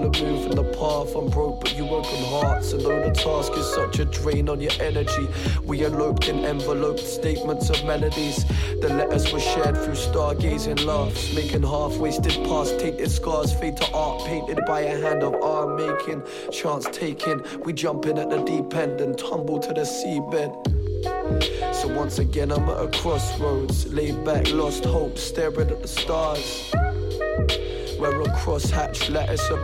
wanna move in the path. I'm broke but you open hearts. And though the task is such a drain on your energy, we eloped in enveloped statements of melodies. The letters were shared through stargazing laughs, making half-wasted past tainted scars fade to art painted by a hand of our making. Chance taking, we jump in at the deep end and tumble to the seabed. So once again I'm at a crossroads, laid back, lost hope, staring at the stars, where a crosshatched lattice